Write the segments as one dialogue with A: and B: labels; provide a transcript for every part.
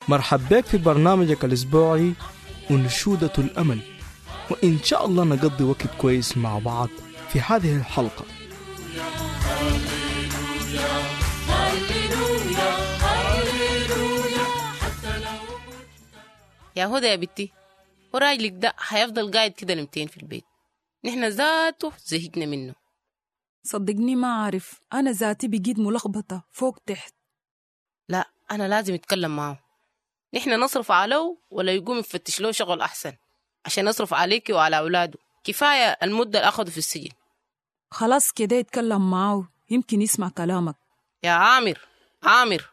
A: مرحب بك في برنامجك الأسبوعي أنشودة الأمل، وإن شاء الله نقضي وقت كويس مع بعض في هذه الحلقة.
B: يا هدى يا بنتي، وراجلك ده هيفضل قاعد كده لمتين في البيت؟ نحن ذاته زهقنا منه.
C: صدقني ما عارف، أنا ذاتي بقيت ملخبطة فوق تحت.
B: لا، أنا لازم أتكلم معه. نحن نصرف عليه ولا يقوم يفتش له شغل أحسن عشان نصرف عليك وعلى أولاده. كفاية المدة اللي أخذوا في السجن.
C: خلاص كده يتكلم معه يمكن يسمع كلامك.
B: يا عامر.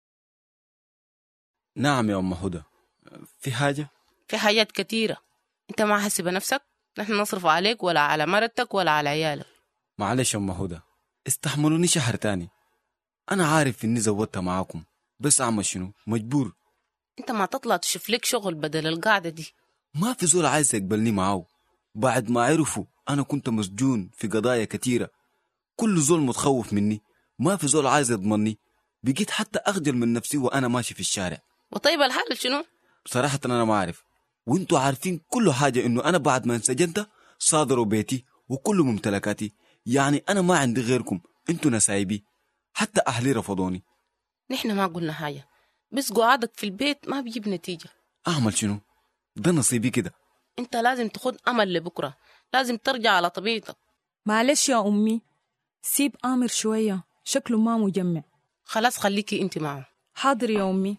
D: نعم يا أم هدى، في حاجة؟
B: في حاجات كتيرة. أنت ما حاسب نفسك؟ نحن نصرف عليك ولا على مرتك ولا على عيالك.
D: معلش يا أم هدى، استحملوني شهر تاني. أنا عارف إني زودتها معاكم، بس أعمل شنو؟ مجبور.
B: أنت ما تطلع تشوف لك شغل بدل القعدة دي؟
D: ما في زول عايز يقبلني معاه بعد ما عرفوا أنا كنت مسجون في قضايا كتيرة. كل زول متخوف مني، ما في زول عايز يضمني. بقيت حتى أخجل من نفسي وأنا ماشي في الشارع.
B: وطيب الحال شنو؟
D: بصراحة أنا ما عارف، وانتوا عارفين كل حاجة إنه أنا بعد ما انسجنت صادروا بيتي وكل ممتلكاتي. يعني أنا ما عندي غيركم، انتوا نسايبي. حتى أهلي رفضوني.
B: نحن ما قلنا حاجة، بس قعدك في البيت ما بيجيب نتيجة.
D: أعمل شنو؟ ده نصيبي كده.
B: انت لازم تخد أمل لبكرة، لازم ترجع على طبيعتك.
C: معلش يا أمي، سيب آمر شوية، شكله ما مجمع.
B: خلاص خليكي انت معه.
C: حاضر يا أمي.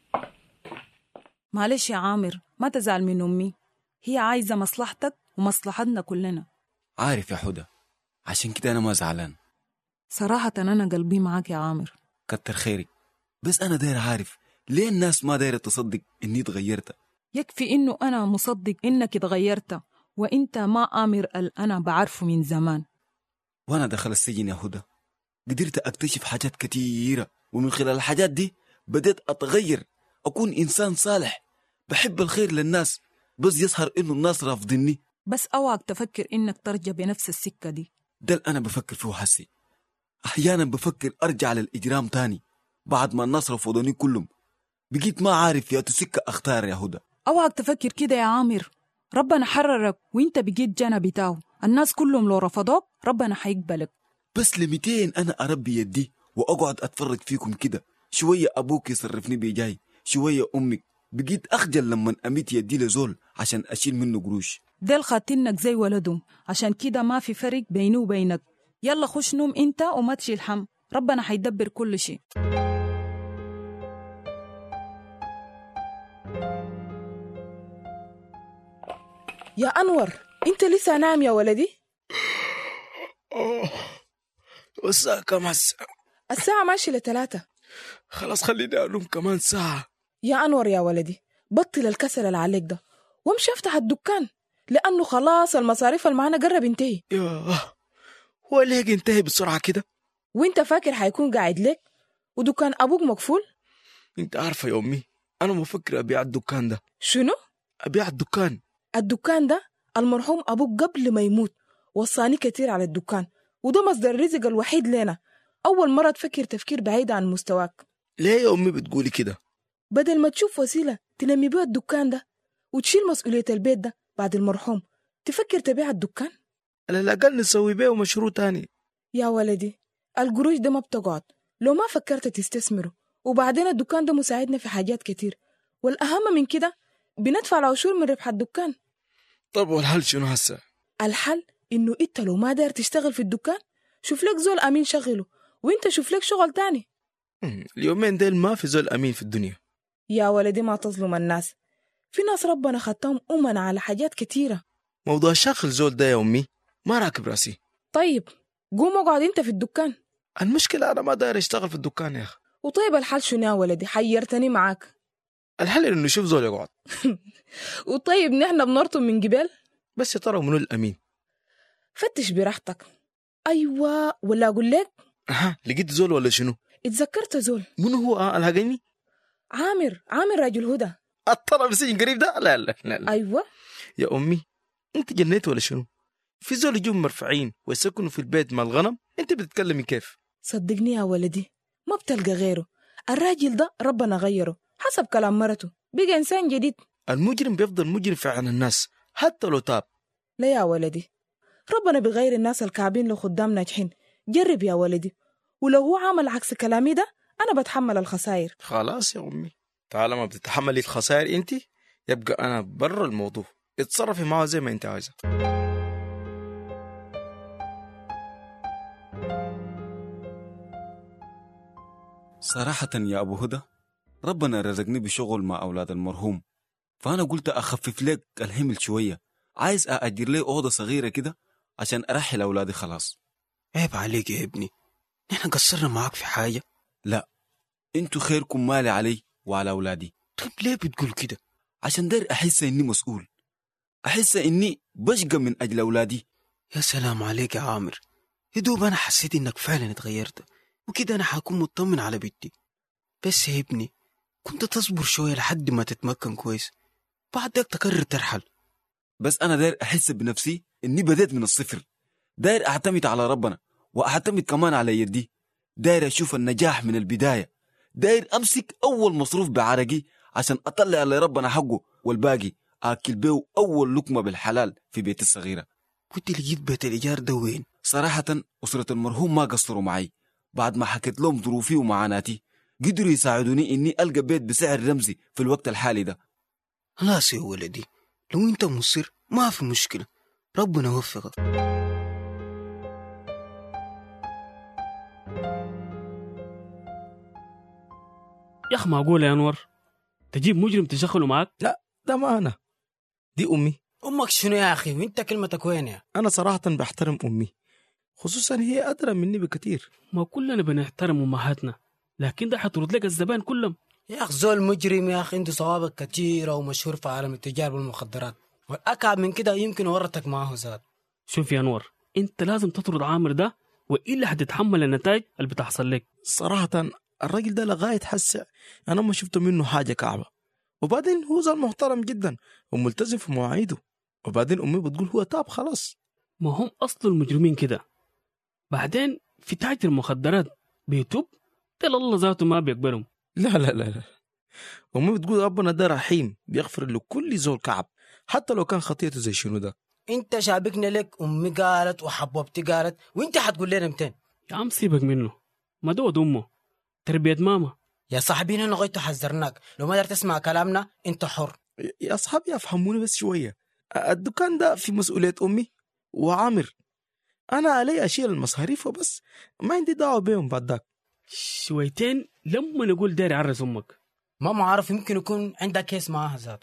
C: معلش يا عامر، ما تزعل من أمي، هي عايزة مصلحتك ومصلحتنا كلنا.
D: عارف يا حدى، عشان كده أنا ما زعلان.
C: صراحة أنا قلبي معاك يا عامر.
D: كتر خيرك، بس أنا داير عارف ليه الناس ما دايرة تصدق إني اتغيرت.
C: يكفي إنه أنا مصدق إنك اتغيرت، وإنت ما آمر أنا بعرفه من زمان.
D: وأنا دخل السجن يا هدى قدرت أكتشف حاجات كتيرة، ومن خلال الحاجات دي بدأت أتغير، أكون إنسان صالح بحب الخير للناس، بس يظهر إنه الناس رافضني.
C: بس أوعك تفكر إنك ترجع بنفس السكة دي.
D: ده اللي أنا بفكر فيه حسي. أحيانا بفكر أرجع للإجرام تاني بعد ما الناس رفضوني كلهم. بقيت ما عارف يا تسكة أختار يا هدى.
C: أوعك تفكر كده يا عامر، ربنا حررك وإنت بقيت جنة بتاعه. الناس كلهم لو رفضوك ربنا حيقبلك.
D: بس لمتين أنا أربي يدي وأقعد أتفرج فيكم كده، شوية أبوك يصرفني بيجاي، شوية أمك. بقيت أخجل لما أميت يدي لزول عشان أشيل منه قروش.
C: ديل خاتنك زي ولدهم، عشان كده ما في فرق بينه وبينك. يلا خش نوم انت وما تشيل هم، ربنا حيدبر كل شيء.
E: يا أنور، انت لسه نام يا ولدي؟
F: والساعة كم هسه؟
E: الساعة ماشي ل3.
F: خلاص خليني أنوم كمان ساعة.
E: يا أنور يا ولدي، بطل الكسل اللي عليك ده وامشي افتح الدكان، لأنه خلاص المصاريف اللي معانا قرب ينتهي.
F: هو ليه ينتهي بسرعة كده؟
E: وانت فاكر حيكون قاعد لك ودكان أبوك مقفول؟
F: انت عارفة يا أمي، أنا مفكر أبيع الدكان ده.
E: شنو؟
F: أبيع الدكان.
E: الدكان ده المرحوم أبوك قبل ما يموت وصاني كتير على الدكان، وده مصدر الرزق الوحيد لنا. أول مرة تفكر تفكير بعيد عن مستواك.
F: ليه يا أمي بتقولي كده؟
E: بدل ما تشوف وسيلة تنمي بيها الدكان ده وتشيل مسؤولية البيت ده بعد المرحوم، تفكر تبيع الدكان؟
F: على الأقل نسوي بيه مشروع تاني.
E: يا ولدي، القروش ده ما بتقعد لو ما فكرت تستثمره، وبعدين الدكان ده مساعدنا في حاجات كتير، والأهم من كده بندفع العشور من ربح الدكان.
F: طب والحل شنو هسه؟
E: الحل إنه إنت لو ما داير تشتغل في الدكان، شوف لك زول أمين شغله، وإنت شوف لك شغل تاني.
F: اليومين ديل ما في زول أمين في الدنيا.
E: يا ولدي ما تظلم الناس، في ناس ربنا ختم أمنا على حاجات كتيرة.
F: موضوع شغل زول ده يا أمي ما راكب راسي.
E: طيب قوم اقعد انت في الدكان.
F: المشكلة أنا ما داير أشتغل في الدكان يا أخي.
E: وطيب الحل شنو يا ولدي؟ حيرتني معاك.
F: الحل إنه نشوف زول يقعد.
E: وطيب نحن بنرطم من جبال.
F: بس يا ترى منو الأمين؟
E: فتش براحتك. أيوة، ولا أقول لك
F: لقيت زول ولا شنو؟
E: اتذكرت زول.
F: منو هو؟ الهجيني؟
E: عامر راجل هدى.
F: الطلب بسجن قريب ده؟ لا لا لا.
E: أيوة
F: يا أمي، أنت جنيت ولا شنو؟ في زول يجون مرفعين ويسكنوا في البيت مع الغنم، أنت بتتكلمي كيف؟
E: صدقني يا ولدي ما بتلقى غيره. الراجل ده ربنا غيره، حسب كلام مرته بقى إنسان جديد.
F: المجرم بيفضل مجرم في عين الناس حتى لو تاب.
E: لا يا ولدي، ربنا بغير الناس الكعبين لخدام ناجحين. جرب يا ولدي، ولو هو عمل عكس كلامي ده أنا بتحمل الخسائر.
F: خلاص يا أمي، طالما بتتحملي الخسائر أنت يبقى أنا برا الموضوع، اتصرفي معه زي ما أنت عايزة.
D: صراحة يا أبو هدى، ربنا رزقني بشغل مع أولاد المرحوم، فأنا قلت أخفف لك الحمل شوية. عايز أأجر لي أوضة صغيرة كده عشان أرحل أولادي خلاص.
G: عيب عليك يا ابني، نحن قصرنا معاك في حاجة؟
D: لا، انتوا خيركم مالي علي وعلى أولادي.
G: طيب ليه بتقول كده؟
D: عشان داير أحس إني مسؤول، أحس إني بشقى من أجل أولادي.
G: يا سلام عليك يا عامر، يدوب أنا حسيت إنك فعلا اتغيرت، وكده أنا حكون مطمن على بنتي. بس يا ابني كنت تصبر شوية لحد ما تتمكن كويس، بعدك تقرر ترحل.
D: بس أنا داير أحس بنفسي إني بديت من الصفر، داير أعتمد على ربنا وأعتمد كمان على يدي، داير أشوف النجاح من البداية، داير أمسك أول مصروف بعرقي عشان أطلع على ربنا حقه، والباقي آكل بيه أول لقمة بالحلال في بيتي الصغيرة.
G: كنت لقيت بيت الإيجار ده وين؟
D: صراحة أسرة المرحوم ما قصروا معي، بعد ما حكيت لهم ظروفي ومعاناتي قدروا يساعدوني إني ألقى بيت بسعر رمزي في الوقت الحالي ده.
G: خلاص يا ولدي، لو انت مصر ما في مشكلة، ربنا يوفقك.
H: يا أخ معقول يا أنور تجيب مجرم تشغله معاك؟
F: لا، ده ما أنا، دي أمي.
G: أمك شنو يا أخي؟ وانت كلمتك وين يا؟
F: أنا صراحة بحترم أمي، خصوصا هي أدرى مني بكتير.
H: ما كلنا بنحترم أمهاتنا، لكن ده حترد لك الزبائن كلهم.
G: يا أخ زول مجرم يا أخي، عنده صوابق كتيرة ومشهور في عالم التجار بالمخدرات، والأكعب من كده يمكن ورطك معه زاد.
H: شوف يا أنور، انت لازم تطرد عامر ده وإلا حتتحمل النتائج اللي بتحصل لك.
F: صراحة الراجل ده لغاية حس أنا ما شفت منه حاجة كعبة، وبعدين هو زال محترم جدا وملتزم في مواعيده، وبعدين أمي بتقول هو تاب خلاص.
H: ما هم أصل المجرمين كده. بعدين في تاجر المخدرات بيتوب تل الله ذاته ما بيقبلهم.
F: لا لا لا لا، أمي بتقول ربنا ده رحيم بيغفر له كل زول كعب حتى لو كان خطيته زي شنو ده.
G: انت شابكنا لك، أمي قالت وحبوبتي قالت، وانت حتقول لنا 200.
H: يا عم سيبك منه، ما دود أمه تربية ماما.
G: يا صاحبي انا غيت حذرناك، لو ما قدرت تسمع كلامنا انت حر.
F: يا أصحابي أفهموني بس شوية، الدكان ده في مسؤولية أمي وعامر، أنا علي أشيل المصاريف وبس، ما عندي دعوة بيهم بعد ذاك.
H: شويتين لما نقول داري عرس أمك.
G: ما عارف، يمكن يكون عندك كيس معاها ذات.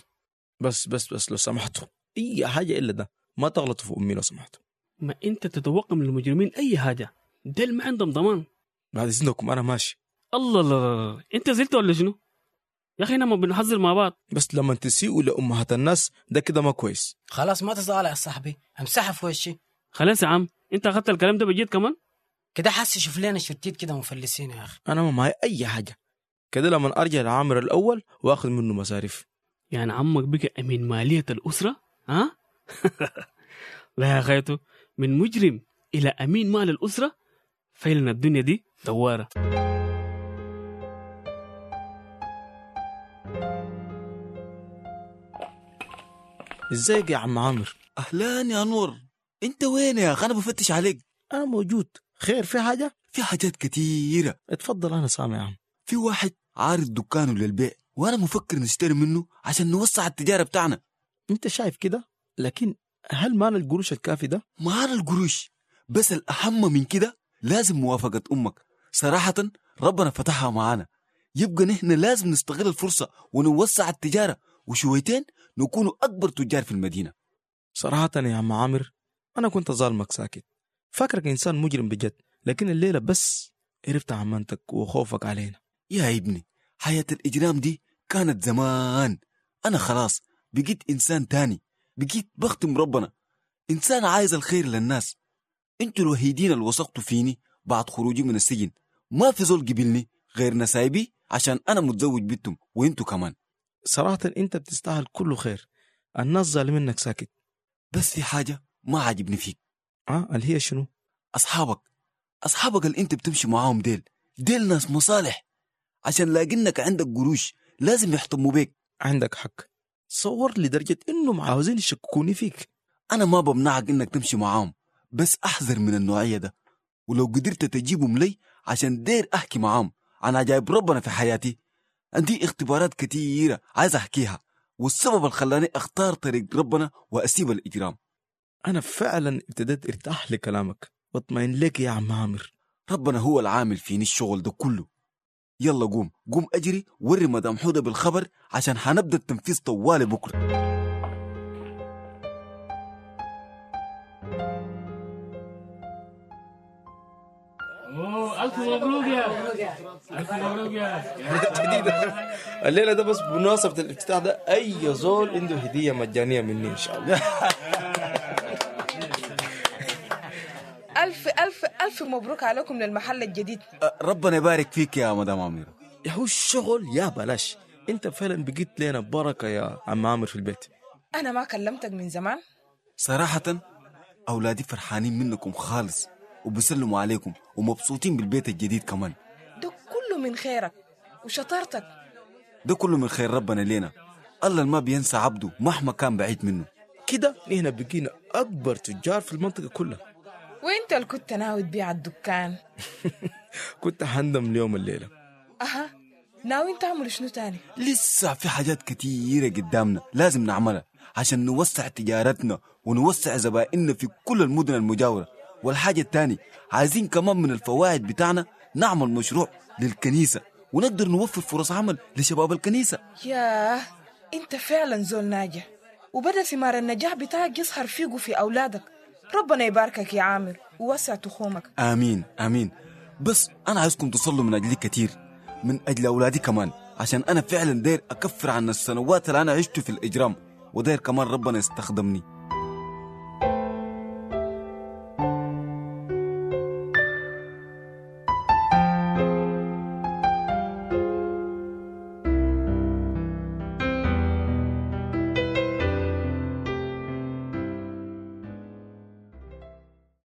F: بس لو سمحتوا أي حاجة إلا ده ما تغلطوا في أمي لو سمحتوا.
H: ما أنت تتوقع من المجرمين أي حاجة، دل ما عندهم ضمان.
F: بعد إذنكم أنا ماشي.
H: الله الله، أنت زلت ولا شنو؟ يا أخي ما بنحذر مع بعض.
F: بس لما تسيئوا لأمهات الناس ده كده ما كويس.
G: خلاص ما تزعل يا صاحبي، امسحها في وشي.
H: خلاص يا عم، أنت أخذت الكلام ده بجد كمان؟
G: كده حاسس شوف لنا شرطيت كده مفلسين يا أخي.
F: أنا ما معي أي حاجة كده، لما أرجع لعامر الأول وأخذ منه مصاريف.
H: يعني عمك بقى أمين مالية الأسرة؟ ها؟ لا يا خيتو، من مجرم إلى أمين مال الأسرة، فعلا الدنيا دي دوارة.
F: ازيك يا عم عامر؟
D: أهلا يا أنور، أنت وين يا أخي؟ أنا بفتش عليك.
F: أنا موجود. خير في حاجة؟
D: في حاجات كتيرة.
F: اتفضل أنا سامع يا عم.
D: في واحد عارض دكانه للبيع، وأنا مفكر نشتري منه عشان نوسع التجارة بتاعنا.
F: أنت شايف كده، لكن هل معنا القروش الكافي ده؟
D: معنا القروش، بس الأهم من كده لازم موافقة أمك. صراحة ربنا فتحها معانا، يبقى نحن لازم نستغل الفرصة ونوسع التجارة، وشويتين نكونوا أكبر تجار في المدينة.
F: صراحة يا عم عامر أنا كنت ظالمك ساكت، فاكرك إنسان مجرم بجد، لكن الليلة بس عرفت عمانتك وخوفك علينا.
D: يا ابني حياة الإجرام دي كانت زمان، أنا خلاص بقيت إنسان تاني، بقيت بختم ربنا، إنسان عايز الخير للناس. انتوا الوحيدين اللي وثقتوا فيني بعد خروجي من السجن، ما في زول قبلني غير نسايبي عشان أنا متزوج بنتم، وإنتوا كمان.
F: صراحة أنت بتستاهل كل خير، الناس ظالمين إنك ساكت.
D: بس في حاجة ما عجبني فيك.
F: اللي هي شنو؟
D: أصحابك اللي أنت بتمشي معاهم ديل ناس مصالح، عشان لاقينك عندك قروش لازم يحتموا بيك.
F: عندك حق، تصور لدرجة إنهم عاوزين يشككوني فيك.
D: أنا ما بمنعك إنك تمشي معاهم، بس أحذر من النوعية ده. ولو قدرت تجيبهم لي عشان دير أحكي معاهم عن عجائب ربنا في حياتي. عندي اختبارات كتيرة عايز أحكيها، والسبب اللي خلاني أختار طريق ربنا وأسيب الإجرام.
F: أنا فعلا ابتديت ارتاح لكلامك واطمئن لك يا عم عامر.
D: ربنا هو العامل فيني الشغل ده كله. يلا قوم أجري وري مدام حودة بالخبر عشان حنبدأ التنفيذ طوالي بكرة.
H: ألف مبروك ألف مبروك
F: الليلة ده بس بمناسبة الافتتاح ده أي زول عنده هدية مجانية مني إن شاء الله.
E: ألف ألف ألف مبروك عليكم للمحل الجديد.
D: ربنا يبارك فيك يا مدام عميرة.
F: يا هو الشغل يا بلاش، انت فعلا بقيت لنا بركة يا عم عامر في البيت.
E: أنا ما كلمتك من زمان.
D: صراحة أولادي فرحانين منكم خالص وبسلموا عليكم ومبسوطين بالبيت الجديد كمان.
E: ده كله من خيرك وشطارتك.
D: ده كله من خير ربنا لينا. الله ما بينسى عبده مهما كان بعيد منه.
F: كده نحن بقينا أكبر تجار في المنطقة كلها.
E: وانت اللي كنت ناوي تبيع الدكان؟
F: كنت هندم اليوم الليلة.
E: أها، ناوي تعمل شنو تاني؟
D: لسه في حاجات كتيرة قدامنا لازم نعملها عشان نوسع تجارتنا ونوسع زبائننا في كل المدن المجاورة. والحاجة التانية عايزين كمان من الفوائد بتاعنا نعمل مشروع للكنيسة ونقدر نوفر فرص عمل لشباب الكنيسة.
E: ياه، انت فعلا زول ناجح، وبدأ ثمار النجاح بتاعك يظهر فيك وفي أولادك. ربنا يباركك يا عامر ووسع تخومك.
D: آمين آمين. بس أنا عايزكم تصلوا من أجلي كتير، من أجل أولادي كمان، عشان أنا فعلا داير أكفر عن السنوات اللي أنا عشت في الإجرام، وداير كمان ربنا يستخدمني